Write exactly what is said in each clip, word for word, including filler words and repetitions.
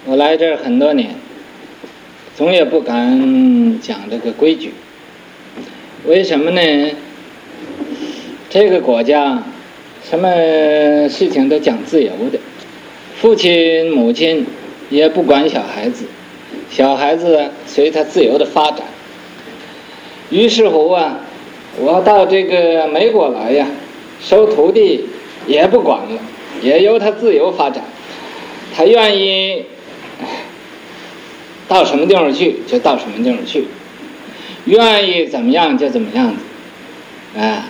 我来这儿很多年，总也不敢讲这个规矩。为什么呢？这个国家什么事情都讲自由的，父亲母亲也不管小孩子，小孩子随他自由的发展。于是乎啊，我到这个美国来呀，收徒弟也不管了，也由他自由发展，他愿意到什么地方去就到什么地方去，愿意怎么样就怎么样子，啊，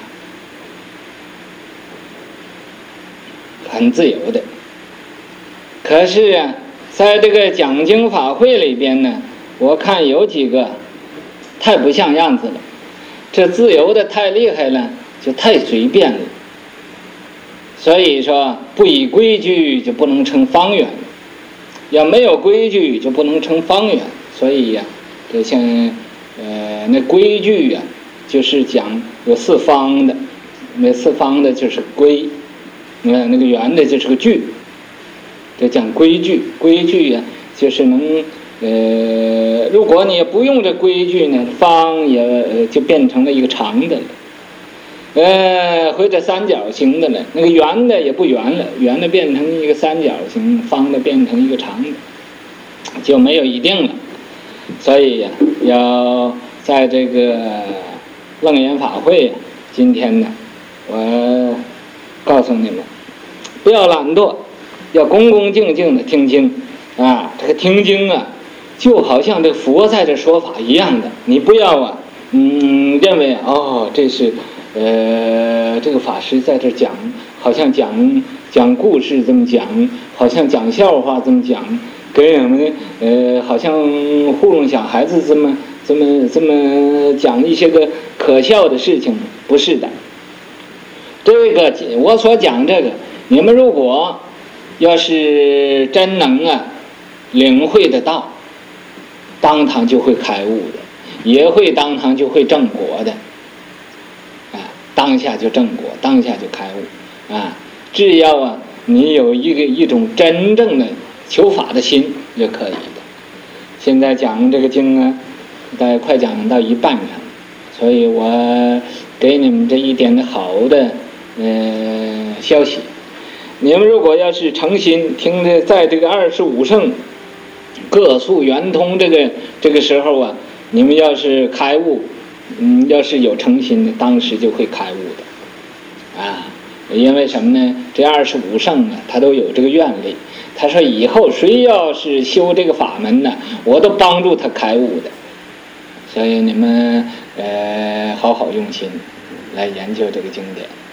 很自由的。可是啊，在这个讲经法会里边呢，我看有几个太不像样子了，这自由的太厉害了，就太随便了。所以说，不以规矩就不能成方圆，要没有规矩就不能成方圆。所以呀、啊，这像呃那规矩呀、啊，就是讲有四方的，那四方的就是规，你看那个圆的就是个矩，这讲规矩。规矩呀、啊，就是能呃，如果你不用这规矩呢，方也、呃、就变成了一个长的了。呃，或者三角形的了，那个圆的也不圆了，圆的变成一个三角形，方的变成一个长的，就没有一定了。所以呀、啊，要在这个楞严法会今天呢，我告诉你们，不要懒惰，要恭恭敬敬的听经啊。这个听经啊，就好像这佛在这说法一样的，你不要啊，嗯，认为哦，这是。呃，这个法师在这讲，好像讲讲故事这么讲，好像讲笑话这么讲，给我们呃，好像糊弄小孩子这么这么这么讲一些个可笑的事情，不是的。这个我所讲这个，你们如果要是真能啊领会得到，当堂就会开悟的，也会当堂就会正果的。当下就正果，当下就开悟啊！只要啊，你有一个一种真正的求法的心就可以的。现在讲这个经啊，大概快讲到一半了，所以我给你们这一点的好的呃消息。你们如果要是诚心听着，在这个二十五圣各速圆通这个这个时候啊，你们要是开悟。嗯，要是有诚心的，当时就会开悟的，啊，因为什么呢？这二十五圣啊，他都有这个愿力。他说以后谁要是修这个法门呢，我都帮助他开悟的。所以你们呃好好用心来研究这个经典。